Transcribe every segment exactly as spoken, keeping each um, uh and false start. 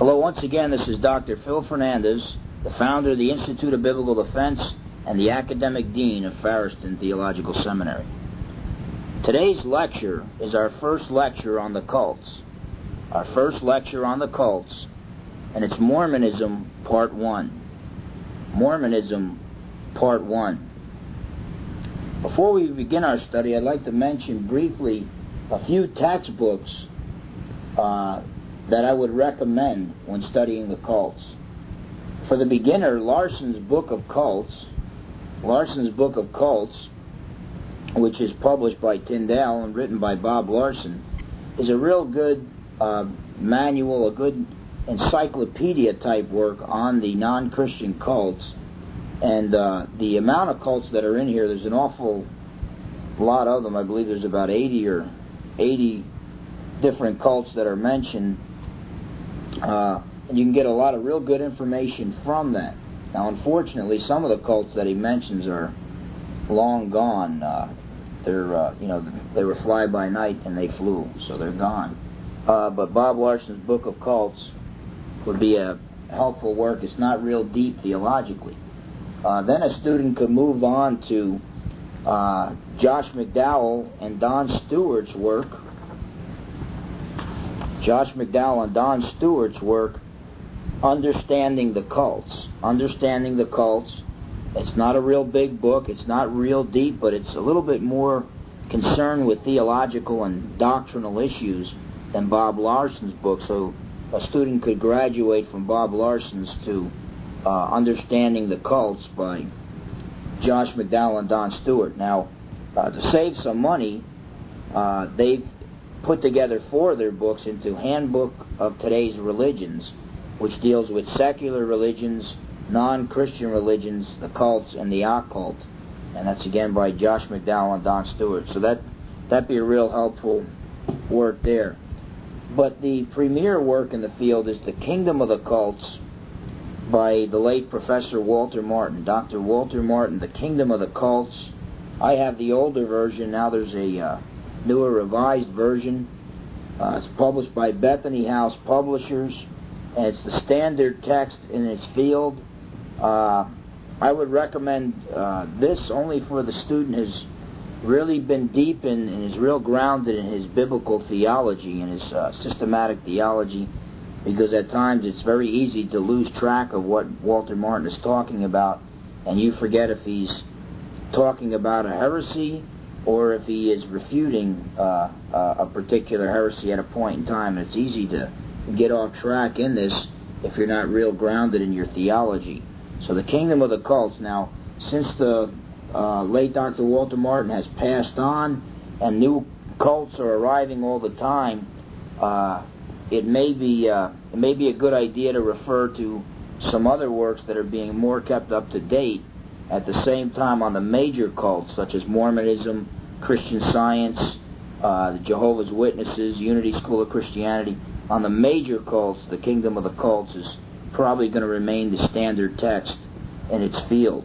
Hello, once again, this is Doctor Phil Fernandez, the founder of the Institute of Biblical Defense and the Academic Dean of Farriston Theological Seminary. Today's lecture is our first lecture on the cults. Our first lecture on the cults, and it's Mormonism Part one. Mormonism Part one. Before we begin our study, I'd like to mention briefly a few textbooks uh, that I would recommend when studying the cults. For the beginner, Larson's Book of Cults, Larson's Book of Cults, which is published by Tyndale and written by Bob Larson, is a real good uh, manual, a good encyclopedia type work on the non-Christian cults. And uh, the amount of cults that are in here, there's an awful lot of them. I believe there's about eighty or eighty different cults that are mentioned. Uh, and you can get a lot of real good information from that. Now, unfortunately, some of the cults that he mentions are long gone. Uh, they're, uh, you know, they were fly by night and they flew, so they're gone. Uh, but Bob Larson's Book of Cults would be a helpful work. It's not real deep theologically. Uh, then a student could move on to uh, Josh McDowell and Don Stewart's work. Josh McDowell and Don Stewart's work, Understanding the Cults. Understanding the Cults. It's not a real big book. It's not real deep, but it's a little bit more concerned with theological and doctrinal issues than Bob Larson's book. So a student could graduate from Bob Larson's to uh, Understanding the Cults by Josh McDowell and Don Stewart. Now, uh, to save some money, uh, they've put together four of their books into Handbook of Today's Religions, which deals with secular religions, non-Christian religions, the cults, and the occult. And that's again by Josh McDowell and Don Stewart. So that, that'd be a real helpful work there. But the premier work in the field is The Kingdom of the Cults by the late Professor Walter Martin. Doctor Walter Martin, The Kingdom of the Cults. I have the older version. Now there's a uh, newer revised version. Uh, it's published by Bethany House Publishers, and it's the standard text in its field. Uh, I would recommend uh, this only for the student who's really been deep in and is real grounded in his biblical theology and his uh, systematic theology, because at times it's very easy to lose track of what Walter Martin is talking about, and you forget if he's talking about a heresy or if he is refuting uh, uh, a particular heresy at a point in time. And it's easy to get off track in this if you're not real grounded in your theology. So The Kingdom of the Cults. Now, since the uh, late Doctor Walter Martin has passed on and new cults are arriving all the time, uh, it may be uh, it may be a good idea to refer to some other works that are being more kept up to date at the same time on the major cults, such as Mormonism, Christian Science, uh, the Jehovah's Witnesses, Unity School of Christianity. On the major cults, The Kingdom of the Cults is probably going to remain the standard text in its field.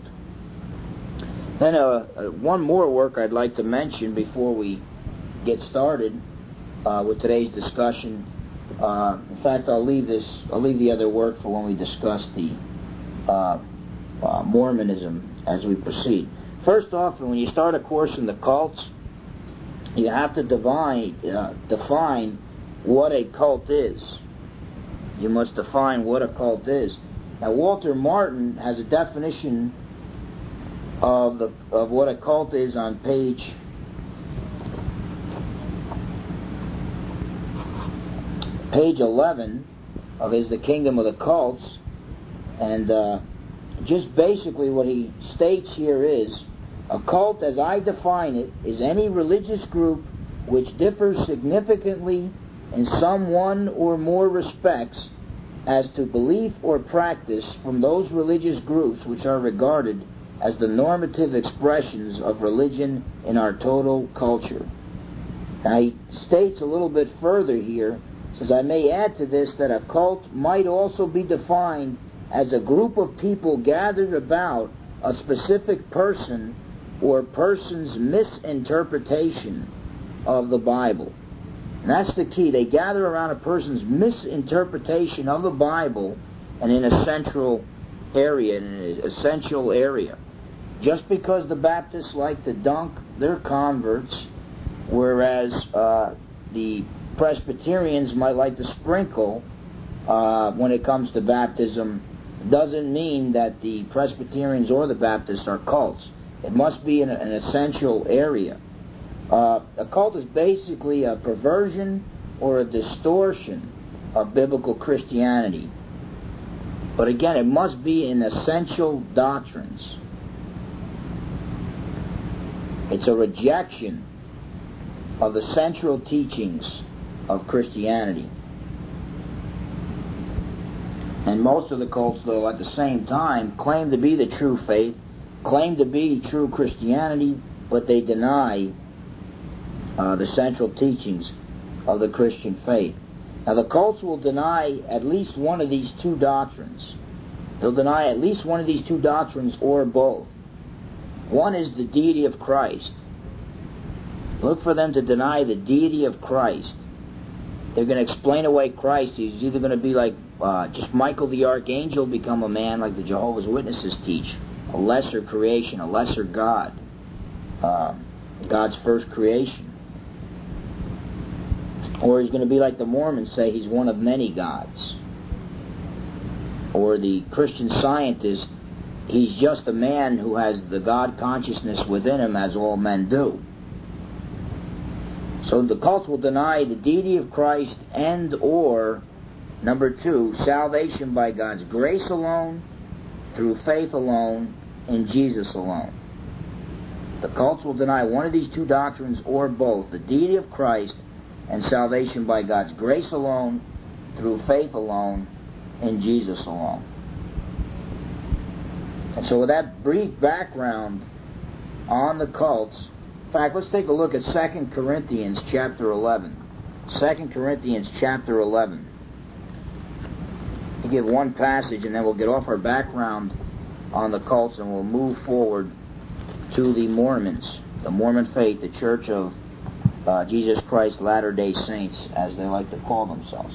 Then uh, uh, one more work I'd like to mention before we get started uh, with today's discussion. Uh, in fact, I'll leave this. I'll leave the other work for when we discuss the uh, uh, Mormonism as we proceed. First off, when you start a course in the cults, you have to divine, uh, define what a cult is. You must define what a cult is. Now, Walter Martin has a definition of the of what a cult is on page page eleven of his The Kingdom of the Cults, and uh, just basically what he states here is, a cult, as I define it, is any religious group which differs significantly in some one or more respects as to belief or practice from those religious groups which are regarded as the normative expressions of religion in our total culture. Now he states a little bit further here, says, I may add to this that a cult might also be defined as a group of people gathered about a specific person or person's misinterpretation of the Bible. And that's the key. They gather around a person's misinterpretation of the Bible and in a central area, in an essential area. Just because the Baptists like to dunk their converts, whereas uh, the Presbyterians might like to sprinkle uh, when it comes to baptism, doesn't mean that the Presbyterians or the Baptists are cults. It must be in an essential area. Uh, a cult is basically a perversion or a distortion of biblical Christianity. But again, it must be in essential doctrines. It's a rejection of the central teachings of Christianity. And most of the cults, though, at the same time, claim to be the true faith, claim to be true Christianity, but they deny uh, the central teachings of the Christian faith. Now, the cults will deny at least one of these two doctrines. They'll deny at least one of these two doctrines or both. One is the deity of Christ. Look for them to deny the deity of Christ. They're going to explain away Christ. He's either going to be like uh, just Michael the Archangel, become a man like the Jehovah's Witnesses teach, a lesser creation, a lesser God, uh, God's first creation. Or he's going to be like the Mormons, say he's one of many gods. Or the Christian Scientist, he's just a man who has the God consciousness within him, as all men do. So the cults will deny the deity of Christ and or, number two, salvation by God's grace alone, through faith alone, in Jesus alone. The cults will deny one of these two doctrines or both, the deity of Christ and salvation by God's grace alone, through faith alone, in Jesus alone. And so with that brief background on the cults, in fact, let's take a look at Second Corinthians chapter eleven. Second Corinthians chapter eleven. I'll give one passage and then we'll get off our background on the cults and we'll move forward to the Mormons, the Mormon faith, the Church of uh, Jesus Christ Latter-day Saints, as they like to call themselves.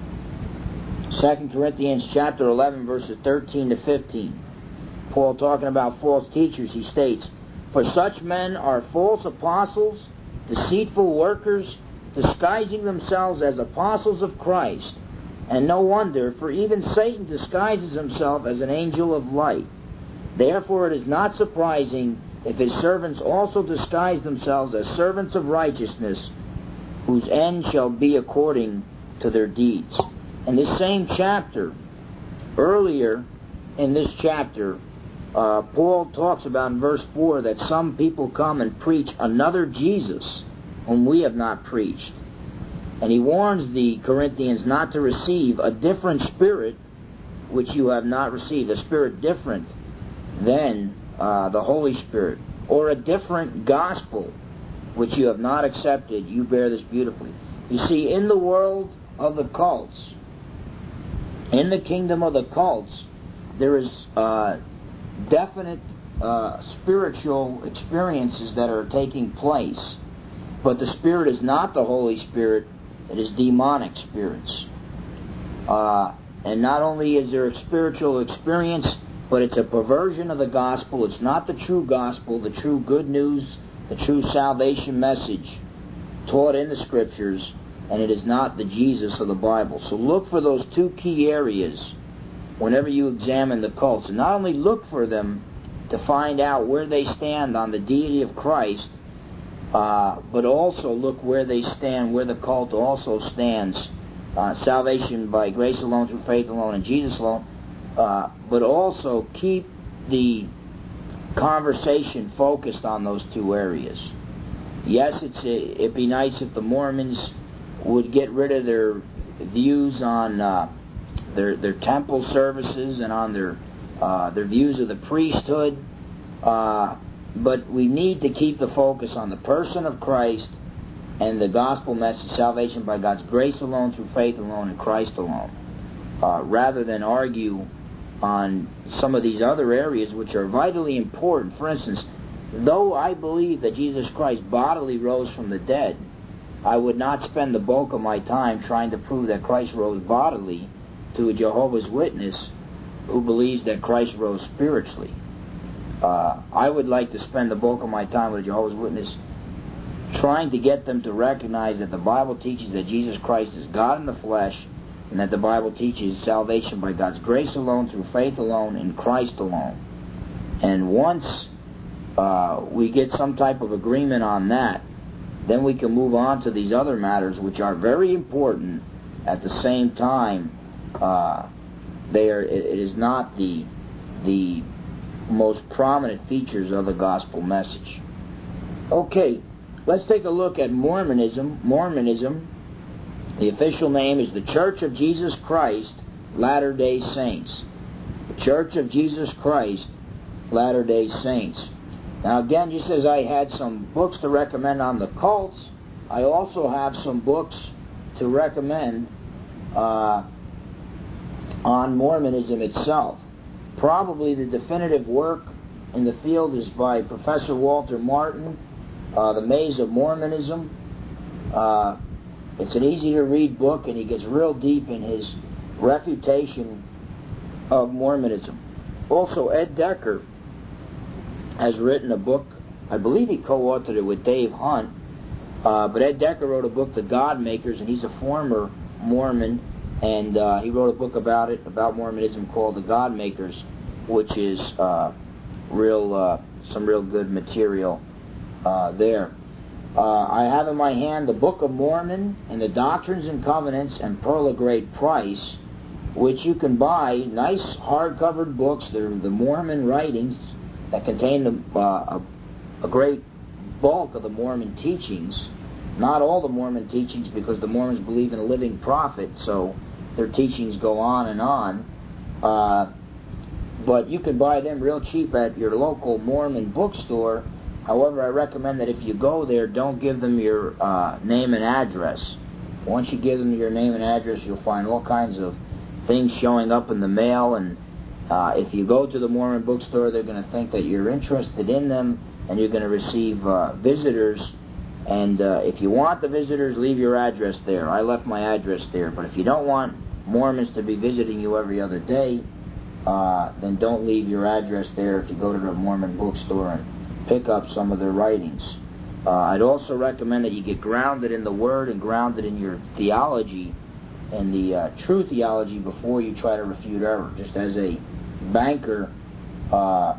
Second Corinthians chapter eleven, verses thirteen to fifteen. Paul, talking about false teachers, he states, "For such men are false apostles, deceitful workers, disguising themselves as apostles of Christ. And no wonder, for even Satan disguises himself as an angel of light. Therefore it is not surprising if his servants also disguise themselves as servants of righteousness, whose end shall be according to their deeds." In this same chapter, earlier in this chapter, uh, Paul talks about in verse four that some people come and preach another Jesus whom we have not preached. And he warns the Corinthians not to receive a different spirit which you have not received, a spirit different than uh, the Holy Spirit, or a different gospel which you have not accepted. You bear this beautifully. You see, in the world of the cults, in the kingdom of the cults, there is uh, definite uh, spiritual experiences that are taking place. But the Spirit is not the Holy Spirit, it is demonic spirits. Uh, and not only is there a spiritual experience, but it's a perversion of the gospel. It's not the true gospel, the true good news, the true salvation message taught in the Scriptures, and it is not the Jesus of the Bible. So look for those two key areas whenever you examine the cults. And not only look for them to find out where they stand on the deity of Christ, uh, but also look where they stand, where the cult also stands. Uh, salvation by grace alone, through faith alone, and Jesus alone. Uh, but also keep the conversation focused on those two areas. Yes, it's a, it'd be nice if the Mormons would get rid of their views on uh, their their temple services and on their uh, their views of the priesthood, uh, but we need to keep the focus on the person of Christ and the gospel message, salvation by God's grace alone, through faith alone, in Christ alone, uh, rather than argue on some of these other areas which are vitally important. For instance, though I believe that Jesus Christ bodily rose from the dead, I would not spend the bulk of my time trying to prove that Christ rose bodily to a Jehovah's Witness who believes that Christ rose spiritually. Uh, I would like to spend the bulk of my time with a Jehovah's Witness trying to get them to recognize that the Bible teaches that Jesus Christ is God in the flesh, and that the Bible teaches salvation by God's grace alone, through faith alone, in Christ alone. And once uh, we get some type of agreement on that, then we can move on to these other matters, which are very important. At the same time, uh, they are. It, it is not the the most prominent features of the gospel message. Okay, let's take a look at Mormonism. Mormonism, the official name is the Church of Jesus Christ, Latter-day Saints. The Church of Jesus Christ, Latter-day Saints. Now again, just as I had some books to recommend on the cults, I also have some books to recommend uh, on Mormonism itself. Probably the definitive work in the field is by Professor Walter Martin, uh, The Maze of Mormonism. Uh, it's an easy-to-read book, and he gets real deep in his refutation of Mormonism. Also, Ed Decker has written a book. I believe he co-authored it with Dave Hunt. Uh, but Ed Decker wrote a book, The God Makers, and he's a former Mormon. And uh, he wrote a book about it, about Mormonism, called The God Makers, which is uh, real, uh, some real good material uh, there. Uh, I have in my hand the Book of Mormon and the Doctrines and Covenants and Pearl of Great Price, which you can buy, nice hardcovered books. They're the Mormon writings that contain the, uh, a, a great bulk of the Mormon teachings. Not all the Mormon teachings, because the Mormons believe in a living prophet, so their teachings go on and on. Uh, but you can buy them real cheap at your local Mormon bookstore. However, I recommend that if you go there, don't give them your uh, name and address. Once you give them your name and address, you'll find all kinds of things showing up in the mail, and uh, if you go to the Mormon bookstore, they're going to think that you're interested in them, and you're going to receive uh, visitors. And uh, if you want the visitors, leave your address there. I left my address there. But if you don't want Mormons to be visiting you every other day, uh, then don't leave your address there if you go to the Mormon bookstore and pick up some of their writings. Uh, I'd also recommend that you get grounded in the Word and grounded in your theology and the uh, true theology before you try to refute error. Just as a banker uh,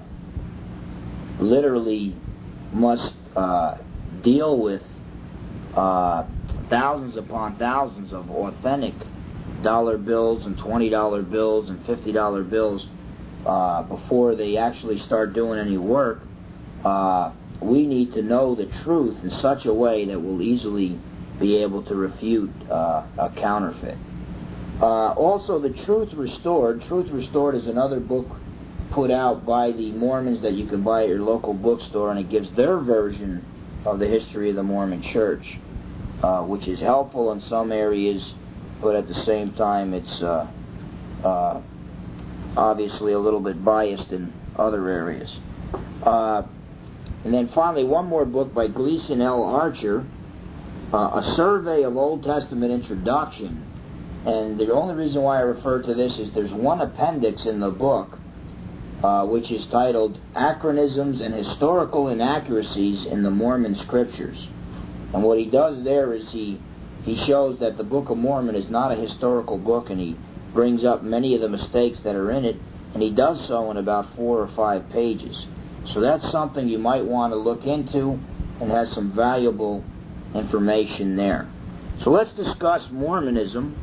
literally must uh, deal with uh, thousands upon thousands of authentic dollar bills and twenty dollar bills and fifty dollar bills uh, before they actually start doing any work, uh, we need to know the truth in such a way that we'll easily be able to refute uh, a counterfeit. Uh, also, the Truth Restored. Truth Restored is another book put out by the Mormons that you can buy at your local bookstore, and it gives their version of the history of the Mormon Church, uh, which is helpful in some areas, but at the same time it's uh, uh, obviously a little bit biased in other areas. Uh, and then finally, one more book by Gleason L. Archer, uh, A Survey of Old Testament Introduction. And the only reason why I refer to this is there's one appendix in the book uh, which is titled Anachronisms and Historical Inaccuracies in the Mormon Scriptures. And what he does there is he, he shows that the Book of Mormon is not a historical book, and he brings up many of the mistakes that are in it, and he does so in about four or five pages. So that's something you might want to look into, and has some valuable information there. So let's discuss Mormonism.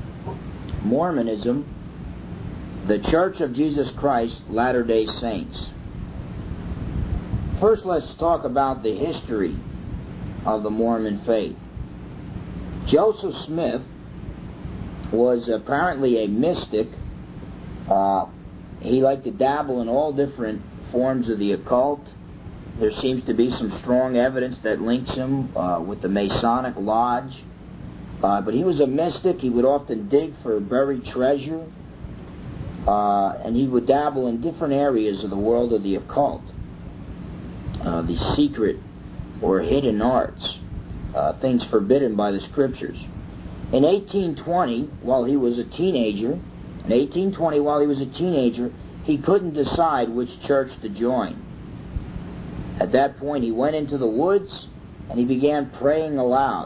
Mormonism, the Church of Jesus Christ, Latter-day Saints. First, let's talk about the history of the Mormon faith. Joseph Smith was apparently a mystic. Uh, he liked to dabble in all different forms of the occult. There seems to be some strong evidence that links him uh, with the Masonic Lodge. Uh, but he was a mystic. He would often dig for buried treasure. Uh, and he would dabble in different areas of the world of the occult, uh, the secret or hidden arts. uh, things forbidden by the Scriptures. In eighteen twenty, while he was a teenager, in eighteen twenty, while he was a teenager, he couldn't decide which church to join. At that point, he went into the woods and he began praying aloud.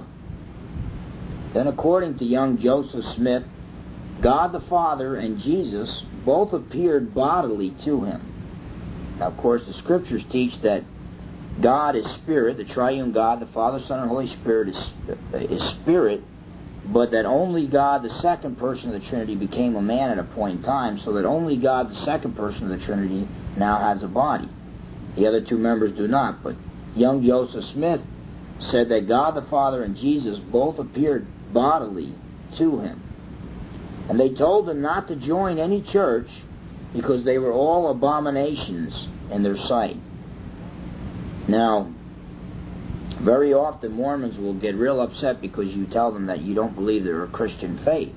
Then, according to young Joseph Smith, God the Father and Jesus both appeared bodily to him. Now, of course, the Scriptures teach that God is Spirit, the triune God, the Father, Son, and Holy Spirit is, is Spirit, but that only God, the second person of the Trinity, became a man at a point in time, so that only God, the second person of the Trinity, now has a body. The other two members do not, but young Joseph Smith said that God the Father and Jesus both appeared bodily to him. And they told him not to join any church because they were all abominations in their sight. Now, very often Mormons will get real upset because you tell them that you don't believe they're a Christian faith.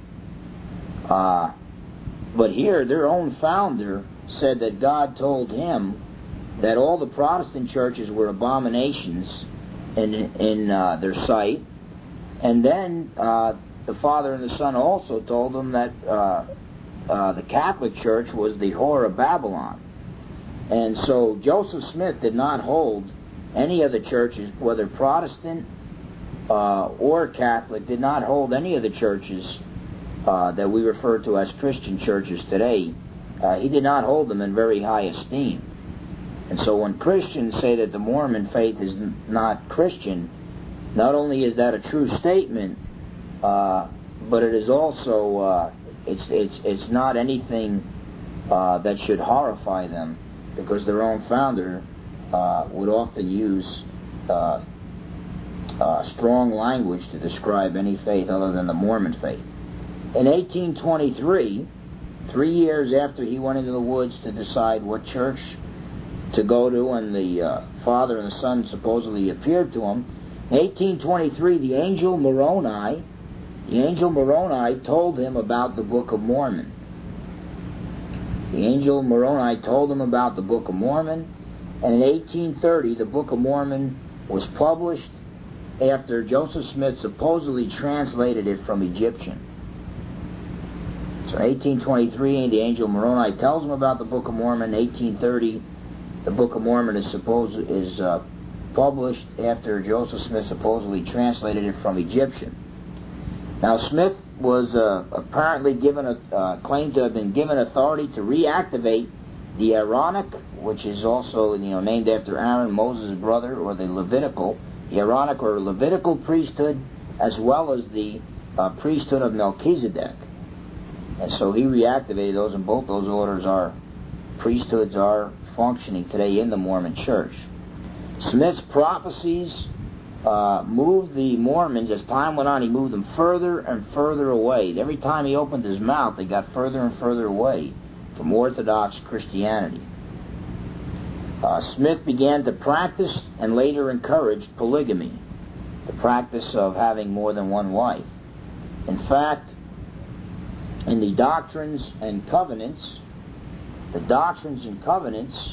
Uh, but here, their own founder said that God told him that all the Protestant churches were abominations in, in uh, their sight. And then uh, the Father and the Son also told them that uh, uh, the Catholic Church was the whore of Babylon. And so Joseph Smith did not hold any of the churches, whether Protestant uh, or Catholic, did not hold any of the churches uh, that we refer to as Christian churches today. Uh, he did not hold them in very high esteem. And so when Christians say that the Mormon faith is n- not Christian, not only is that a true statement, uh, but it is also uh, it's it's it's not anything uh, that should horrify them, because their own founder uh, would often use uh, uh, strong language to describe any faith other than the Mormon faith. In eighteen twenty-three, three years after he went into the woods to decide what church to go to, and the uh, Father and the Son supposedly appeared to him, in eighteen twenty-three, the angel Moroni, the angel Moroni told him about the Book of Mormon. The angel Moroni told him about the Book of Mormon, and in eighteen thirty, the Book of Mormon was published after Joseph Smith supposedly translated it from Egyptian. So in eighteen twenty-three, the angel Moroni tells him about the Book of Mormon. In eighteen thirty, the Book of Mormon is supposed is uh, published after Joseph Smith supposedly translated it from Egyptian. Now, Smith was uh, apparently given a uh, claimed to have been given authority to reactivate the Aaronic, which is also you know named after Aaron, Moses' brother, or the Levitical, the Aaronic or Levitical priesthood, as well as the uh, priesthood of Melchizedek. And so he reactivated those, and both those orders are priesthoods are functioning today in the Mormon Church. Smith's prophecies uh, moved the Mormons, as time went on, he moved them further and further away. Every time he opened his mouth, they got further and further away from Orthodox Christianity. Uh, Smith began to practice and later encouraged polygamy, the practice of having more than one wife. In fact, in the Doctrines and Covenants, the Doctrines and Covenants,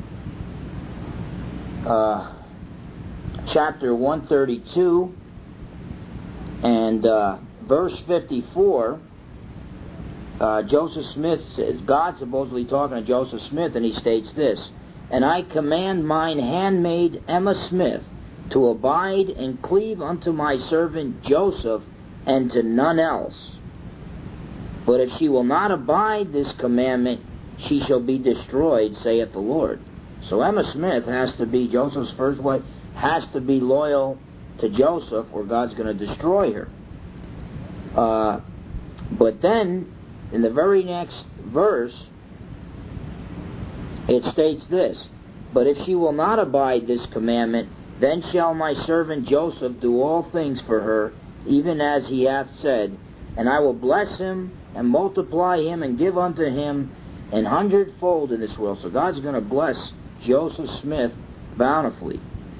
uh, chapter one thirty-two and uh, verse fifty-four, uh, Joseph Smith says, God supposedly talking to Joseph Smith, and he states this: "And I command mine handmaid Emma Smith to abide and cleave unto my servant Joseph, and to none else. But if she will not abide this commandment, she shall be destroyed, saith the Lord." So Emma Smith has to be, Joseph's first wife, has to be loyal to Joseph, or God's going to destroy her. Uh, but then, in the very next verse, it states this: "But if she will not abide this commandment, then shall my servant Joseph do all things for her, even as he hath said, and I will bless him and multiply him and give unto him an hundredfold in this world." So God's going to bless Joseph Smith bountifully.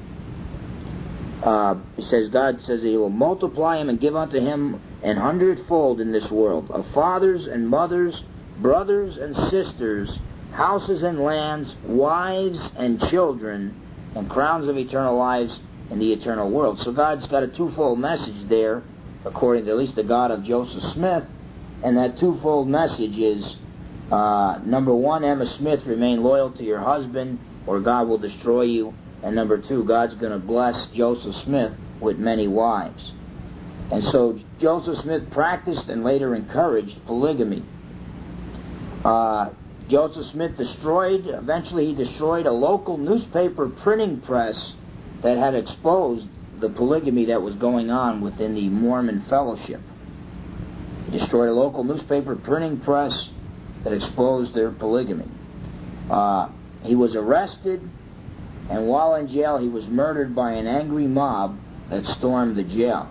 Uh, it says, God says he will multiply him and give unto him an hundredfold in this world, of fathers and mothers, brothers and sisters, houses and lands, wives and children, and crowns of eternal lives in the eternal world. So God's got a twofold message there, according to at least the God of Joseph Smith, and that twofold message is, uh, number one, Emma Smith, remain loyal to your husband, or God will destroy you, and number two, God's going to bless Joseph Smith with many wives. And so Joseph Smith practiced and later encouraged polygamy. Uh, Joseph Smith destroyed, eventually he destroyed a local newspaper printing press that had exposed the polygamy that was going on within the Mormon fellowship. He destroyed a local newspaper printing press that exposed their polygamy. Uh, he was arrested, and while in jail he was murdered by an angry mob that stormed the jail.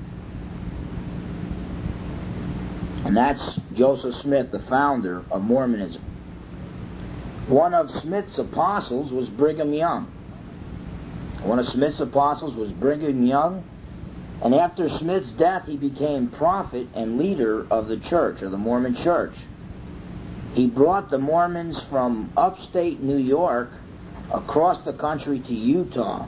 And that's Joseph Smith, the founder of Mormonism. One of Smith's apostles was Brigham Young. One of Smith's apostles was Brigham Young, and after Smith's death he became prophet and leader of the church, of the Mormon church. He brought the Mormons from upstate New York across the country to Utah.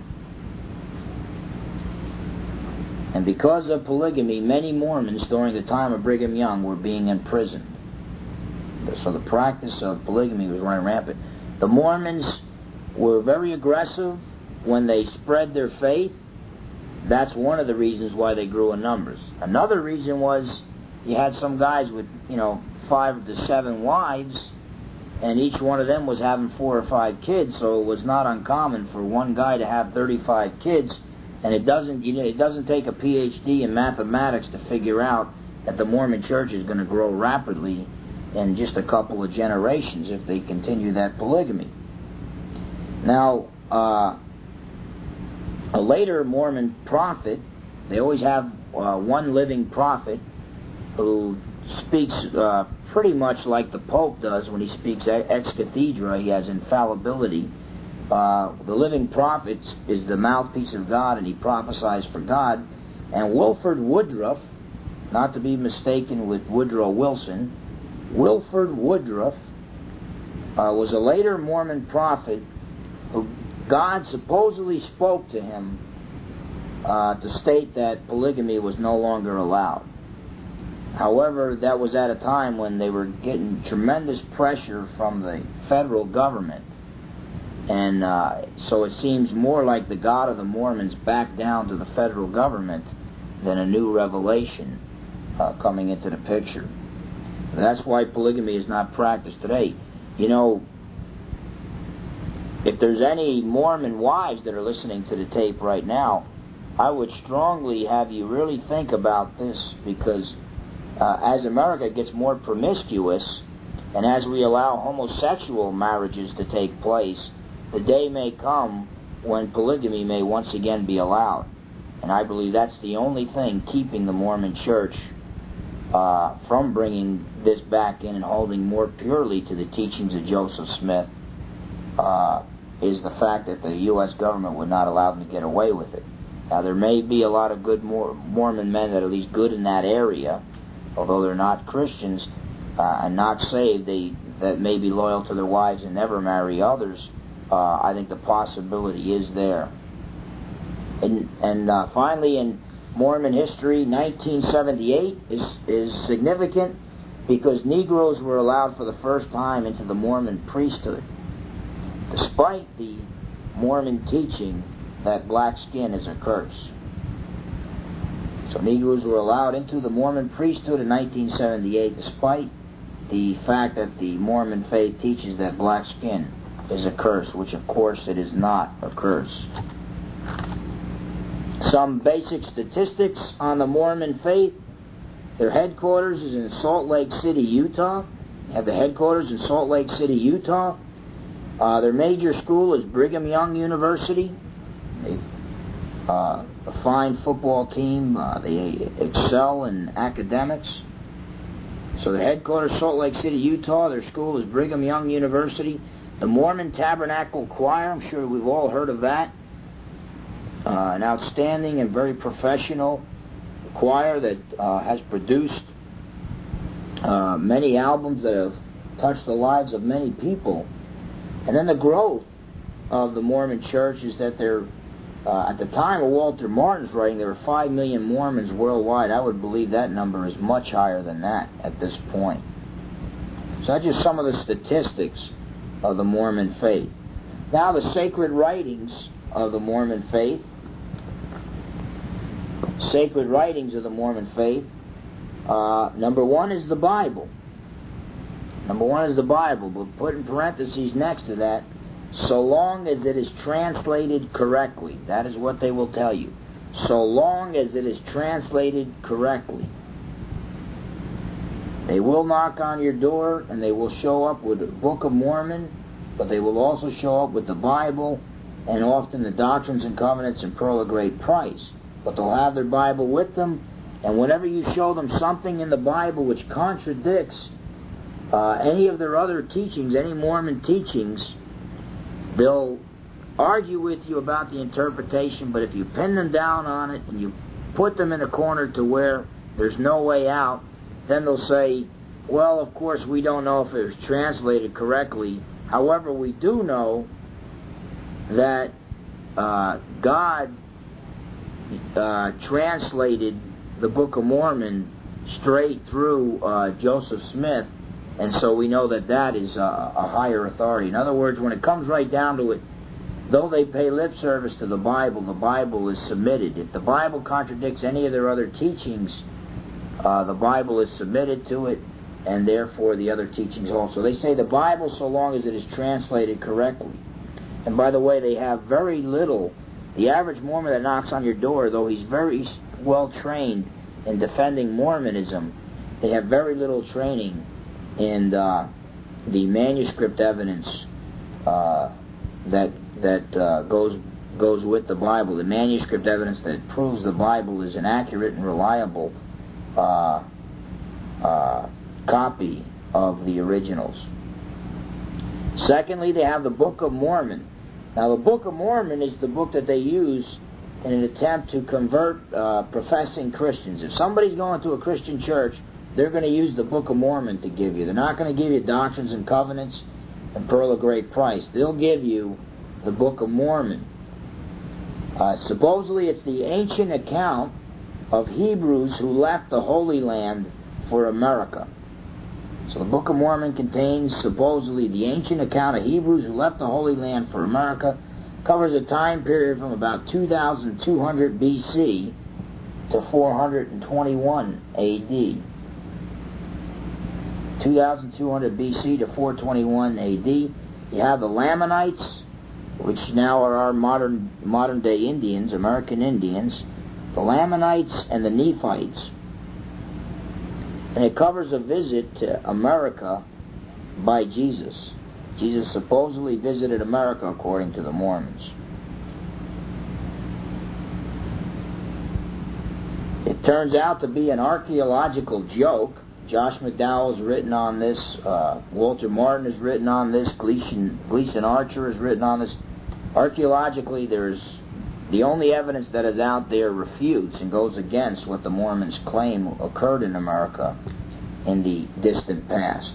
And because of polygamy, many Mormons during the time of Brigham Young were being imprisoned. So the practice of polygamy was running rampant. The Mormons were very aggressive when they spread their faith. That's one of the reasons why they grew in numbers. Another reason was you had some guys with, you know, five to seven wives, and each one of them was having four or five kids, so it was not uncommon for one guy to have thirty-five kids. And it doesn't, you know, it doesn't take a P H D in mathematics to figure out that the Mormon church is going to grow rapidly in just a couple of generations if they continue that polygamy. Now, uh, a later Mormon prophet, they always have uh, one living prophet who speaks uh, pretty much like the Pope does when he speaks ex cathedra. He has infallibility. Uh, the living prophet is the mouthpiece of God, and he prophesies for God. And Wilford Woodruff, not to be mistaken with Woodrow Wilson, Wilford Woodruff uh, was a later Mormon prophet who God supposedly spoke to him uh, to state that polygamy was no longer allowed. However, that was at a time when they were getting tremendous pressure from the federal government. And uh, so it seems more like the God of the Mormons backed down to the federal government than a new revelation uh, coming into the picture. That's why polygamy is not practiced today. You know, if there's any Mormon wives that are listening to the tape right now, I would strongly have you really think about this, because uh, as America gets more promiscuous, and as we allow homosexual marriages to take place, the day may come when polygamy may once again be allowed. And I believe that's the only thing keeping the Mormon church uh, from bringing this back in and holding more purely to the teachings of Joseph Smith, uh, is the fact that the U S government would not allow them to get away with it. Now, there may be a lot of good Mormon men that are at least good in that area, although they're not Christians uh, and not saved, they that may be loyal to their wives and never marry others. Uh, I think the possibility is there. And, and uh, finally, in Mormon history, nineteen seventy-eight is, is significant because Negroes were allowed for the first time into the Mormon priesthood, despite the Mormon teaching that black skin is a curse. So Negroes were allowed into the Mormon priesthood in nineteen seventy-eight, despite the fact that the Mormon faith teaches that black skin is a curse, which of course it is not a curse. Some basic statistics on the Mormon faith. Their headquarters is in Salt Lake City, Utah. They have the headquarters in Salt Lake City, Utah. Uh, their major school is Brigham Young University. They uh, a fine football team. Uh, they excel in academics. So the headquarters, Salt Lake City, Utah. Their school is Brigham Young University. The Mormon Tabernacle Choir, I'm sure we've all heard of that. Uh, an outstanding and very professional choir that uh, has produced uh, many albums that have touched the lives of many people. And then the growth of the Mormon church is that they're Uh, at the time of Walter Martin's writing, there were five million Mormons worldwide. I would believe that number is much higher than that at this point. So that's just some of the statistics of the Mormon faith. Now the sacred writings of the Mormon faith. Sacred writings of the Mormon faith. Uh, number one is the Bible. Number one is the Bible, but put in parentheses next to that, so long as it is translated correctly. That is what they will tell you. So long as it is translated correctly. They will knock on your door and they will show up with the Book of Mormon, but they will also show up with the Bible and often the Doctrines and Covenants and Pearl of Great Price. But they'll have their Bible with them, and whenever you show them something in the Bible which contradicts uh, any of their other teachings, any Mormon teachings, they'll argue with you about the interpretation, but if you pin them down on it and you put them in a corner to where there's no way out, then they'll say, well, of course, we don't know if it was translated correctly. However, we do know that uh, God uh, translated the Book of Mormon straight through uh, Joseph Smith, and so we know that that is a, a higher authority. In other words, when it comes right down to it, though they pay lip service to the Bible, the Bible is submitted. If the Bible contradicts any of their other teachings, uh, the Bible is submitted to it, and therefore the other teachings also. They say the Bible so long as it is translated correctly. And by the way, they have very little. The average Mormon that knocks on your door, though he's very well trained in defending Mormonism, they have very little training in uh, the manuscript evidence uh, that that uh, goes goes with the Bible. The manuscript evidence that proves the Bible is an accurate and reliable uh, uh, copy of the originals. Secondly, they have the Book of Mormon. Now, the Book of Mormon is the book that they use in an attempt to convert uh, professing Christians. If somebody's going to a Christian church, they're going to use the Book of Mormon to give you. They're not going to give you Doctrines and Covenants and Pearl of Great Price. They'll give you the Book of Mormon. Uh, supposedly, it's the ancient account of Hebrews who left the Holy Land for America. So the Book of Mormon contains supposedly the ancient account of Hebrews who left the Holy Land for America, covers a time period from about two thousand two hundred B C to four hundred twenty-one A D. two thousand two hundred B C to four twenty-one A D. You have the Lamanites, which now are our modern modern day Indians, American Indians, the Lamanites and the Nephites. And it covers a visit to America by Jesus. Jesus supposedly visited America according to the Mormons. It turns out to be an archaeological joke. Josh McDowell has written on this. Uh, Walter Martin has written on this. Gleason, Gleason Archer has written on this. Archaeologically, there's the only evidence that is out there refutes and goes against what the Mormons claim occurred in America in the distant past.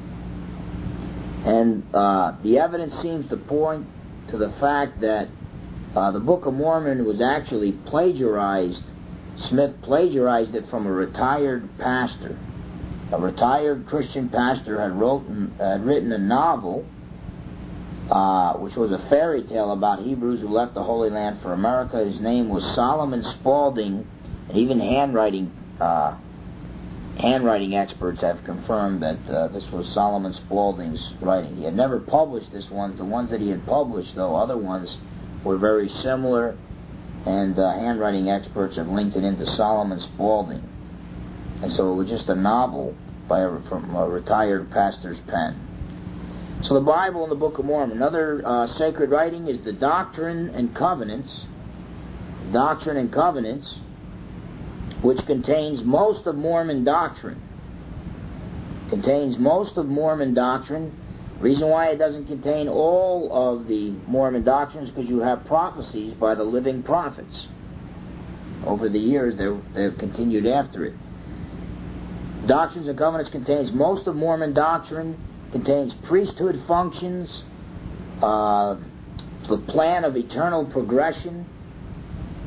And uh, the evidence seems to point to the fact that uh, the Book of Mormon was actually plagiarized. Smith plagiarized it from a retired pastor. A retired Christian pastor had, wrote, had written a novel Uh, which was a fairy tale about Hebrews who left the Holy Land for America. His name was Solomon Spaulding, and even handwriting uh, handwriting experts have confirmed that uh, this was Solomon Spaulding's writing. He had never published this one. The ones that he had published, though, other ones were very similar, and uh, handwriting experts have linked it into Solomon Spaulding. And so it was just a novel by a, from a retired pastor's pen. So the Bible and the Book of Mormon. Another uh, sacred writing is the Doctrine and Covenants. Doctrine and Covenants, which contains most of Mormon doctrine. Contains most of Mormon doctrine. Reason why it doesn't contain all of the Mormon doctrines is because you have prophecies by the living prophets. Over the years, they've continued after it. Doctrines and Covenants contains most of Mormon doctrine. Contains priesthood functions, uh, the plan of eternal progression,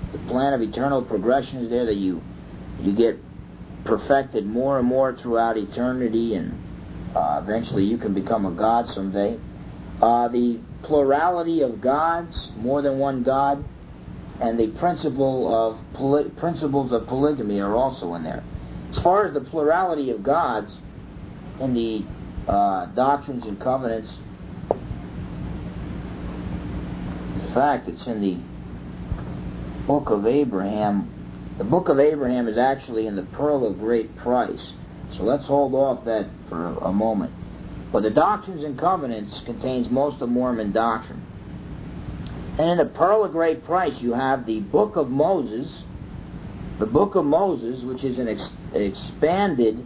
the plan of eternal progression is there, that you you get perfected more and more throughout eternity, and uh, eventually you can become a god someday. Uh, the plurality of gods, more than one god, and the principle of poly- principles of polygamy are also in there. As far as the plurality of gods in the uh, Doctrines and Covenants, in fact, it's in the Book of Abraham. The Book of Abraham is actually in the Pearl of Great Price. So let's hold off that for a moment. But the Doctrines and Covenants contains most of Mormon doctrine. And in the Pearl of Great Price, you have the Book of Moses, the Book of Moses, which is an ex- expanded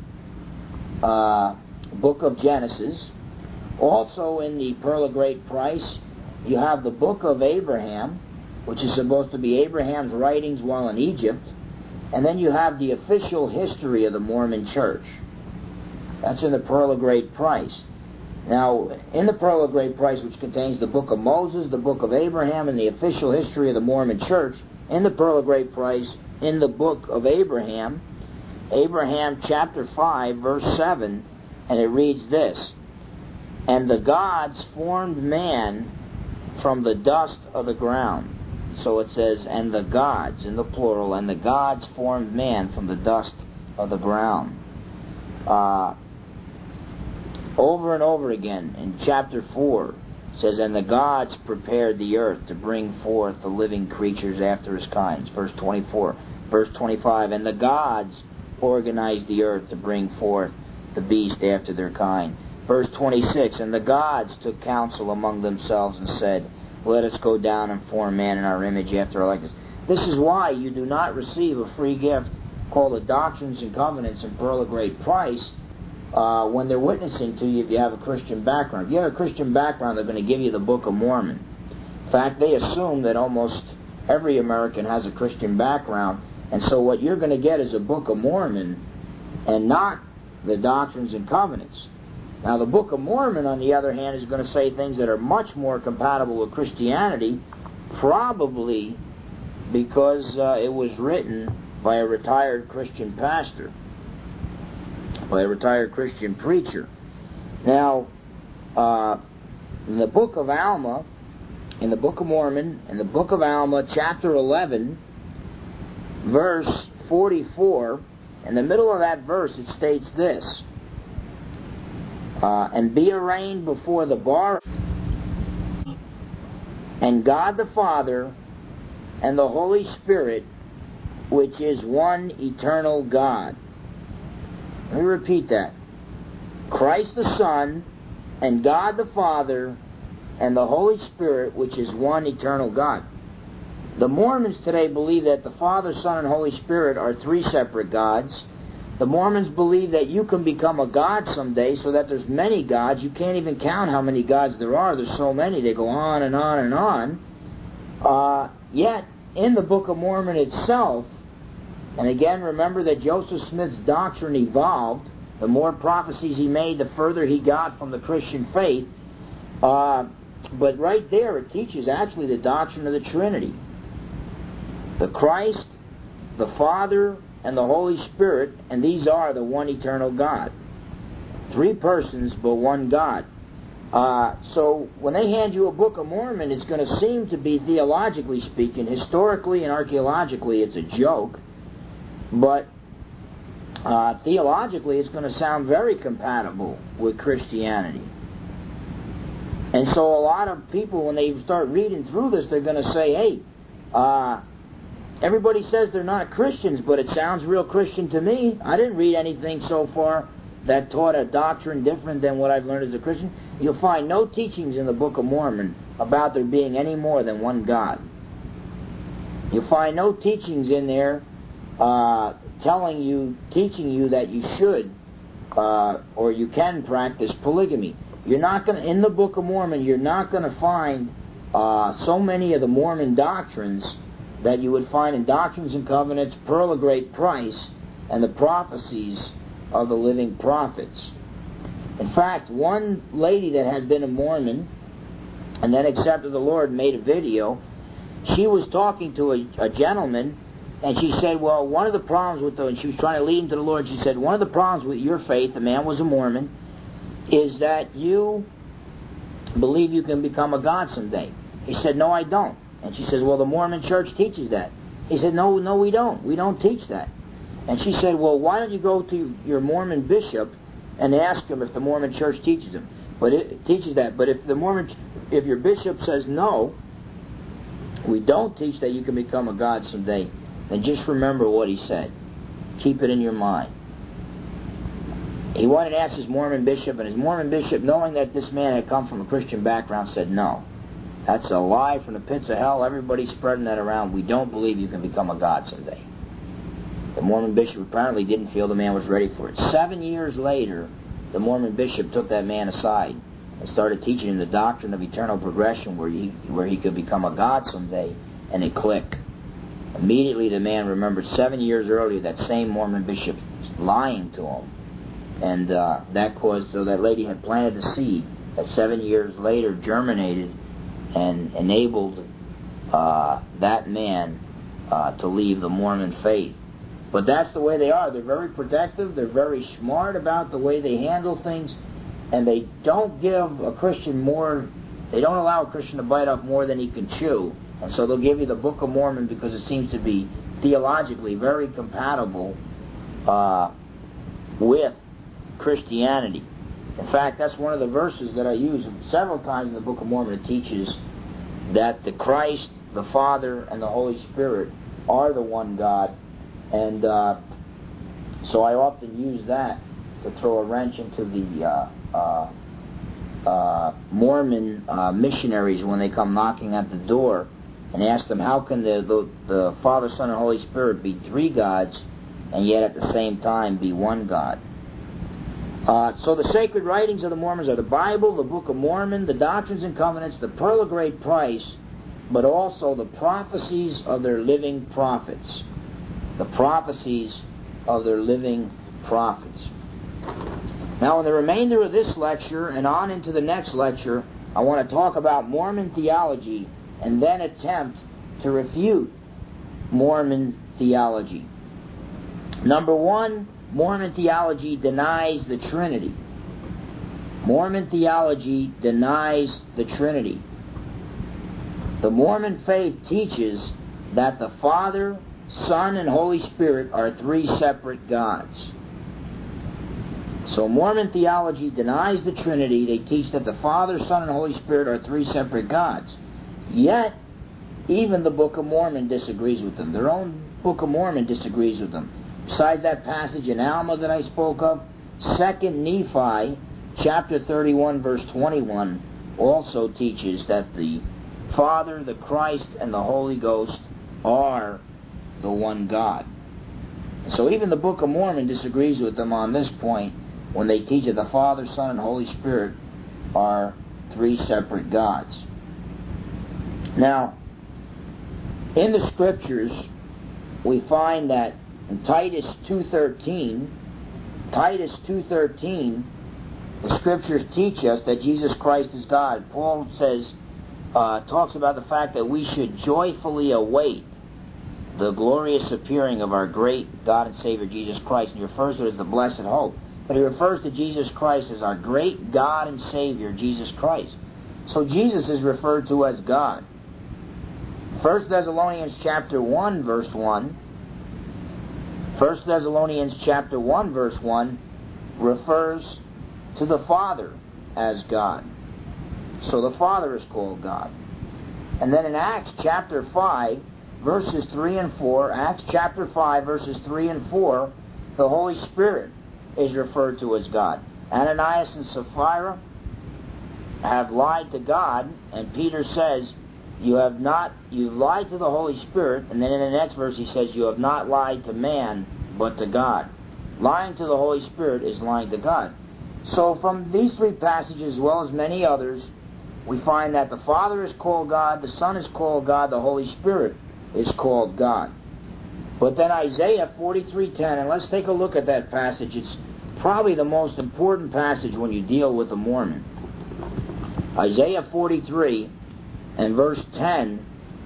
uh, Book of Genesis. Also in the Pearl of Great Price, you have the Book of Abraham, which is supposed to be Abraham's writings while in Egypt. And then you have the official history of the Mormon Church. That's in the Pearl of Great Price. Now, in the Pearl of Great Price, which contains the Book of Moses, the Book of Abraham, and the official history of the Mormon Church, in the Pearl of Great Price, in the Book of Abraham, Abraham chapter five, verse seven, and it reads this: "And the gods formed man from the dust of the ground." So it says, and the gods, in the plural, and the gods formed man from the dust of the ground. Uh, over and over again, in chapter four, it says, and the gods prepared the earth to bring forth the living creatures after his kinds. Verse twenty-four. Verse twenty-five, and the gods organized the earth to bring forth the beast after their kind. Verse twenty-six, and the gods took counsel among themselves and said, let us go down and form man in our image after our likeness. This is why you do not receive a free gift called the Doctrines and Covenants and Pearl of Great Price uh, when they're witnessing to you if you have a Christian background. If you have a Christian background, they're going to give you the Book of Mormon. In fact, they assume that almost every American has a Christian background, and so what you're going to get is a Book of Mormon and not the Doctrines and Covenants. Now, the Book of Mormon, on the other hand, is going to say things that are much more compatible with Christianity, probably because uh, it was written by a retired Christian pastor, by a retired Christian preacher. Now, uh, in the Book of Alma, in the Book of Mormon, in the Book of Alma, chapter eleven, verse forty-four, in the middle of that verse it states this: Uh, and be arraigned before the bar, and God the Father and the Holy Spirit, which is one eternal God. Let me repeat that. Christ the Son and God the Father and the Holy Spirit, which is one eternal God. The Mormons today believe that the Father, Son, and Holy Spirit are three separate gods. The Mormons believe that you can become a god someday, so that there's many gods. You can't even count how many gods there are. There's so many. They go on and on and on. Uh, yet, in the Book of Mormon itself, and again, remember that Joseph Smith's doctrine evolved. The more prophecies he made, the further he got from the Christian faith. Uh, but right there, it teaches actually the doctrine of the Trinity. The Christ, the Father, and the Holy Spirit, and these are the one eternal God. Three persons, but one God. Uh, so when they hand you a Book of Mormon, it's going to seem to be, theologically speaking, historically and archaeologically, it's a joke. But uh, theologically, it's going to sound very compatible with Christianity. And so a lot of people, when they start reading through this, they're going to say, hey, uh, everybody says they're not Christians, but it sounds real Christian to me. I didn't read anything so far that taught a doctrine different than what I've learned as a Christian. You'll find no teachings in the Book of Mormon about there being any more than one God. You'll find no teachings in there uh, telling you, teaching you that you should uh, or you can practice polygamy. You're not going to, in the Book of Mormon, you're not going to find uh, so many of the Mormon doctrines that you would find in Doctrines and Covenants, Pearl of Great Price, and the prophecies of the living prophets. In fact, one lady that had been a Mormon and then accepted the Lord made a video, she was talking to a, a gentleman, and she said, well, one of the problems with the, and she was trying to lead him to the Lord, she said, one of the problems with your faith, the man was a Mormon, is that you believe you can become a god someday. He said, no, I don't. And she says, well, the Mormon church teaches that. He said, no, no, we don't. We don't teach that. And she said, well, why don't you go to your Mormon bishop and ask him if the Mormon church teaches him? But it teaches that. But if the Mormon, if your bishop says no, we don't teach that you can become a god someday, then just remember what he said. Keep it in your mind. He wanted to ask his Mormon bishop, and his Mormon bishop, knowing that this man had come from a Christian background, said no. That's a lie from the pits of hell. Everybody's spreading that around. We don't believe you can become a god someday. The Mormon bishop apparently didn't feel the man was ready for it. Seven years later, the Mormon bishop took that man aside and started teaching him the doctrine of eternal progression, where he, where he could become a god someday, and it clicked. Immediately the man remembered seven years earlier that same Mormon bishop lying to him. And uh, that caused, so that lady had planted the seed that seven years later germinated and enabled uh, that man uh, to leave the Mormon faith. But that's the way they are. They're very protective. They're very smart about the way they handle things. And they don't give a Christian more, they don't allow a Christian to bite off more than he can chew. And so they'll give you the Book of Mormon because it seems to be theologically very compatible uh, with Christianity. In fact, that's one of the verses that I use several times in the Book of Mormon. It teaches that the Christ, the Father, and the Holy Spirit are the one God. And uh, so I often use that to throw a wrench into the uh, uh, uh, Mormon uh, missionaries when they come knocking at the door, and ask them, how can the, the, the Father, Son, and Holy Spirit be three gods and yet at the same time be one God? Uh, so the sacred writings of the Mormons are the Bible, the Book of Mormon, the Doctrines and Covenants, the Pearl of Great Price, but also the prophecies of their living prophets. The prophecies of their living prophets. Now, in the remainder of this lecture and on into the next lecture, I want to talk about Mormon theology and then attempt to refute Mormon theology. Number one, Mormon theology denies the Trinity. Mormon theology denies the Trinity. The Mormon faith teaches that the Father, Son, and Holy Spirit are three separate gods. So Mormon theology denies the Trinity. They teach that the Father, Son, and Holy Spirit are three separate gods. Yet, even the Book of Mormon disagrees with them. Their own Book of Mormon disagrees with them. Besides that passage in Alma that I spoke of, Second Nephi, chapter thirty-one, verse twenty-one, also teaches that the Father, the Christ, and the Holy Ghost are the one God. So even the Book of Mormon disagrees with them on this point when they teach that the Father, Son, and Holy Spirit are three separate gods. Now, in the Scriptures, we find that in Titus two thirteen, Titus two thirteen, the Scriptures teach us that Jesus Christ is God. Paul says, uh, talks about the fact that we should joyfully await the glorious appearing of our great God and Savior Jesus Christ. And he refers to it as the blessed hope. But he refers to Jesus Christ as our great God and Savior, Jesus Christ. So Jesus is referred to as God. First Thessalonians chapter one, verse one. First Thessalonians chapter one, verse one refers to the Father as God. So the Father is called God. And then in Acts chapter five, verses three and four, Acts chapter five, verses three and four, the Holy Spirit is referred to as God. Ananias and Sapphira have lied to God, and Peter says, you have not, you've lied to the Holy Spirit, and then in the next verse he says, you have not lied to man, but to God. Lying to the Holy Spirit is lying to God. So from these three passages, as well as many others, we find that the Father is called God, the Son is called God, the Holy Spirit is called God. But then Isaiah forty-three ten, and let's take a look at that passage. It's probably the most important passage when you deal with a Mormon. Isaiah forty-three and verse ten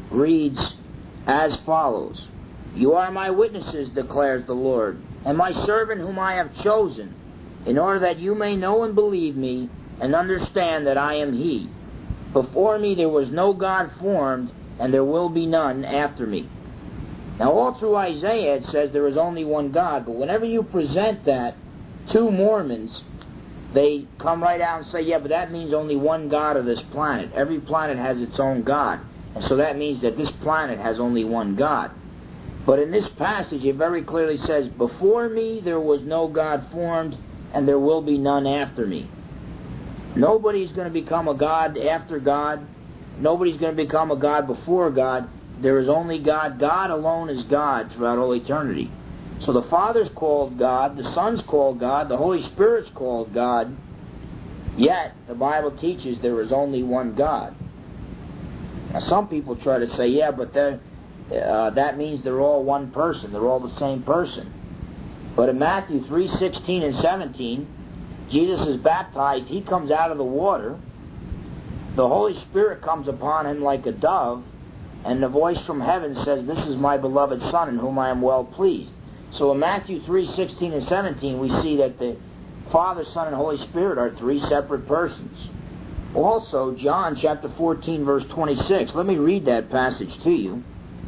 reads as follows. You are my witnesses, declares the Lord, and my servant whom I have chosen, in order that you may know and believe me, and understand that I am He. Before me there was no God formed, and there will be none after me. Now all through Isaiah it says there is only one God, but whenever you present that to Mormons, they come right out and say, yeah, but that means only one God of this planet. Every planet has its own God, and so that means that this planet has only one God. But in this passage it very clearly says, before me there was no God formed, and there will be none after me. Nobody's going to become a God after God. Nobody's going to become a God before God. There is only God. God alone is God throughout all eternity. So the Father's called God, the Son's called God, the Holy Spirit's called God, yet the Bible teaches there is only one God. Now some people try to say, yeah, but uh, that means they're all one person, they're all the same person. But in Matthew three sixteen and seventeen, Jesus is baptized, He comes out of the water, the Holy Spirit comes upon Him like a dove, and the voice from heaven says, this is my beloved Son in whom I am well pleased. So in Matthew three sixteen and seventeen, we see that the Father, Son, and Holy Spirit are three separate persons. Also, John chapter fourteen, verse twenty-six. Let me read that passage to you.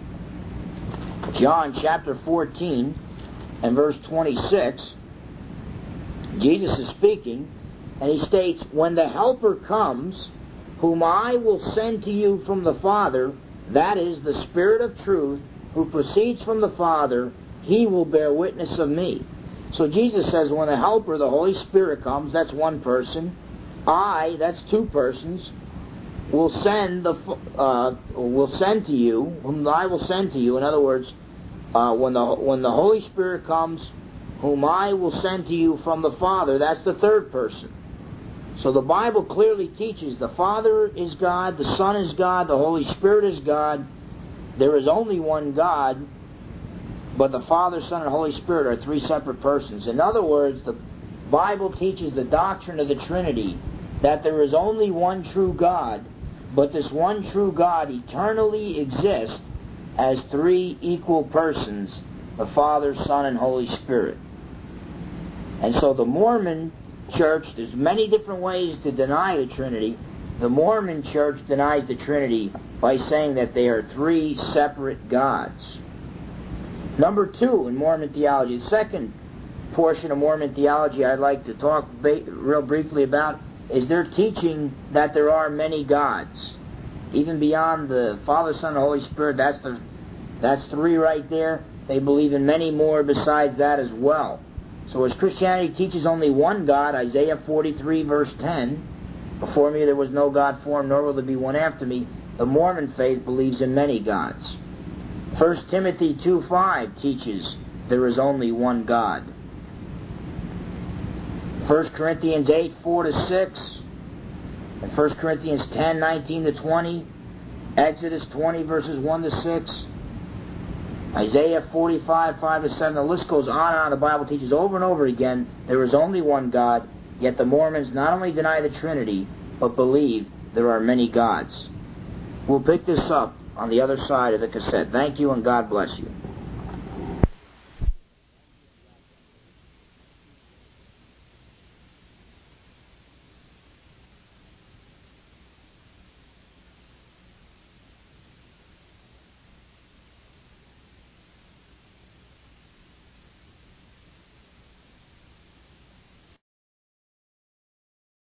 John chapter fourteen and verse twenty-six. Jesus is speaking, and He states, when the Helper comes, whom I will send to you from the Father, that is the Spirit of truth, who proceeds from the Father, He will bear witness of me. So Jesus says when the Helper, the Holy Spirit, comes, that's one person. I, that's two persons, will send the uh, will send to you, whom I will send to you. In other words, uh, when the when the Holy Spirit comes, whom I will send to you from the Father, that's the third person. So the Bible clearly teaches the Father is God, the Son is God, the Holy Spirit is God. There is only one God, but the Father, Son, and Holy Spirit are three separate persons. In other words, the Bible teaches the doctrine of the Trinity, that there is only one true God, but this one true God eternally exists as three equal persons, the Father, Son, and Holy Spirit. And so the Mormon Church, there's many different ways to deny the Trinity. The Mormon Church denies the Trinity by saying that they are three separate gods. Number two in Mormon theology, the second portion of Mormon theology I'd like to talk ba- real briefly about is their teaching that there are many gods. Even beyond the Father, Son, and Holy Spirit, that's the that's three right there. They believe in many more besides that as well. So as Christianity teaches only one God, Isaiah forty-three verse ten, before me there was no God formed, nor will there be one after me, the Mormon faith believes in many gods. First Timothy two five teaches there is only one God. First Corinthians eight four to six, and First Corinthians ten nineteen to twenty, Exodus twenty verses one to six, Isaiah forty-five five to seven, the list goes on and on. The Bible teaches over and over again there is only one God, yet the Mormons not only deny the Trinity, but believe there are many gods. We'll pick this up on the other side of the cassette. Thank you and God bless you.